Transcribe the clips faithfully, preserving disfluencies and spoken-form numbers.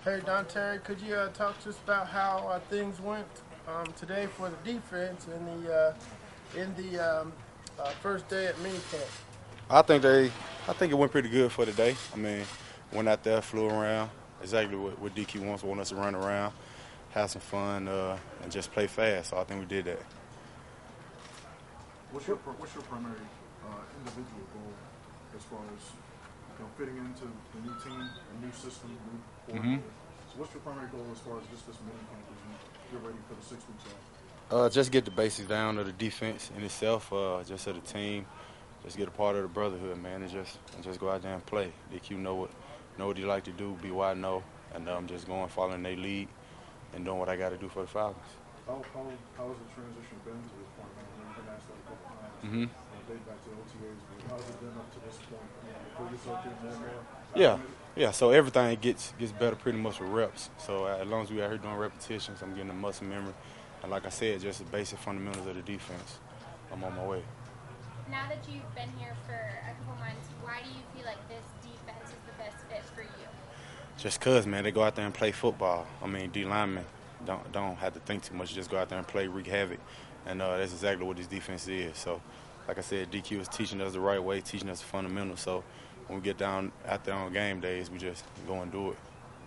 Hey, Don Terry, could you uh, talk to us about how uh, things went um, today for the defense in the uh, in the um, uh, first day at minicamp? I think they, I think it went pretty good for today. I mean, went out there, flew around, exactly what, what D Q wants, want us to run around, have some fun, uh, and just play fast. So I think we did that. What's your what's your primary uh, individual goal as far as you know, fitting into the new team, a new system, new coordinator? Mm-hmm. So what's your primary goal as far as just this mini camp as you get ready for the six weeks off? Uh, just get the basics down of the defense in itself, uh, just of the team. Just get a part of the brotherhood, man, and just and just go out there and play. D Q know what know what he like to do, be what I know, and I'm um, just going following their lead and doing what I got to do for the Falcons. How how how has the transition been to this point? Man, you've been asked that a couple times. Mm-hmm. Date back to O T As, but how's it been up to this point? You feel yourself getting more and more? Yeah, yeah. So everything gets gets better pretty much with reps. So uh, as long as we out here doing repetitions, I'm getting the muscle memory, and like I said, just the basic fundamentals of the defense. I'm on my way. Now that you've been here for a couple months, why do you feel like this defense is the best fit for you? Just cause, man, they go out there and play football. I mean, D linemen don't don't have to think too much. Just go out there and play, wreak havoc, and uh, that's exactly what this defense is. So, like I said, D Q is teaching us the right way, teaching us the fundamentals. So, when we get down out there on game days, we just go and do it.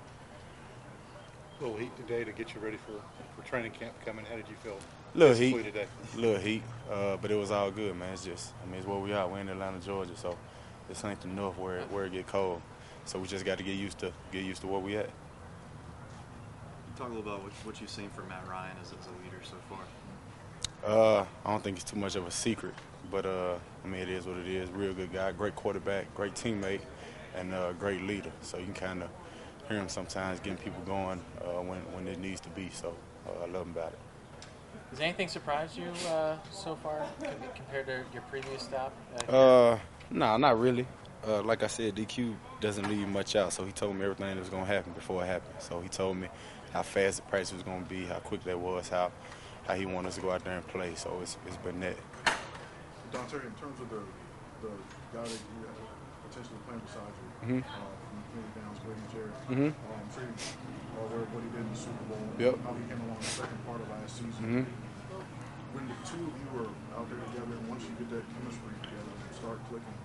A little heat today to get you ready for, for training camp coming. How did you feel? Little heat, today? little heat, uh, but it was all good, man. It's just, I mean, it's where we are. We're in Atlanta, Georgia, so this ain't the north where it, where it get cold. So we just got to get used to get used to where we at. Talk a little about what, what you've seen from Matt Ryan as, as a leader so far. Uh, I don't think it's too much of a secret, but uh, I mean, it is what it is. Real good guy, great quarterback, great teammate, and uh, great leader. So you can kind of hear him sometimes getting people going uh, when when it needs to be. So uh, I love him about it. Has anything surprised you uh, so far compared to your previous stop? Uh, uh no, nah, not really. Uh, like I said, D Q doesn't leave much out, so he told me everything that was going to happen before it happened. So he told me how fast the practice was going to be, how quick that was, how how he wanted us to go out there and play. So it's it's been that. Don Terry, in terms of the the guy that you have potentially playing beside you, mm-hmm. uh, from Community Downs, Grady Jarrett, mm-hmm. um, I'm sure you are aware of what he did in the Super Bowl, yep. how he came along the second part of last season. Mm-hmm. When the two of you are out there together, and once you get that chemistry together and start clicking,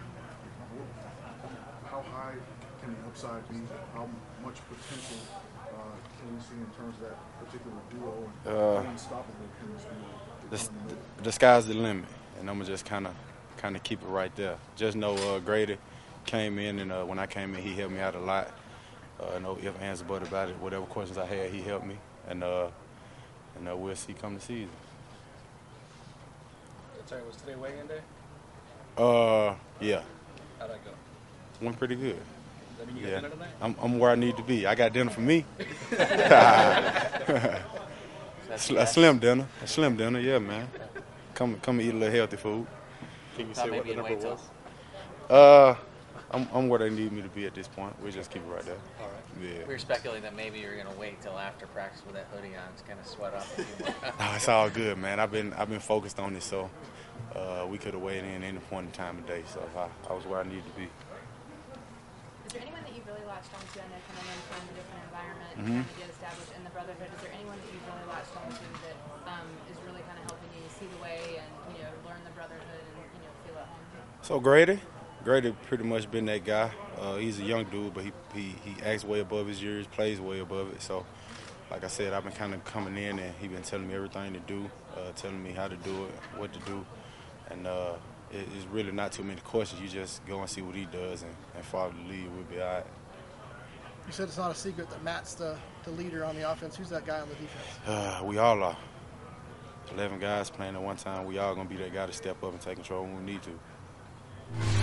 how high can the upside be? How much potential uh, can we see in terms of that particular duo and uh, how unstoppable can this duo be? The, the sky's the limit, and I'm gonna just kind of kind of keep it right there. Just know uh, Grady came in, and uh, when I came in, he helped me out a lot. Uh, no ifs, ands, or buts about it. Whatever questions I had, he helped me, and uh, and uh, we'll see come the season. Sorry, was today weigh-in day? Uh, yeah. How'd that go? Went pretty good. Does that mean you got yeah. dinner tonight? I'm, I'm where I need to be. I got dinner for me. A slim dinner. A slim dinner, yeah, man. Come come and eat a little healthy food. Can you say what the number was? Uh, I'm, I'm where they need me to be at this point. We'll just keep it right there. All right. Yeah. We were speculating that maybe you're going to wait till after practice with that hoodie on to kind of sweat off a few more. No, it's all good, man. I've been I've been focused on it, so uh, we could have weighed in any point in time of day. So I, I was where I needed to be. Is there anyone that you've really latched onto? I know coming in from a different environment, Mm-hmm. trying to get established in the brotherhood. Is there anyone that you've really latched onto that um, is really kind of helping you see the way and you know learn the brotherhood and you know feel at home? So Grady, Grady pretty much been that guy. Uh, he's a young dude, but he, he he acts way above his years, plays way above it. So, like I said, I've been kind of coming in, and he's been telling me everything to do, uh, telling me how to do it, what to do, and uh, it, it's really not too many questions. You just go and see what he does and, and follow the lead. We'll be all right. You said it's not a secret that Matt's the, the leader on the offense. Who's that guy on the defense? Uh, we all are. eleven guys playing at one time. We all going to be that guy to step up and take control when we need to.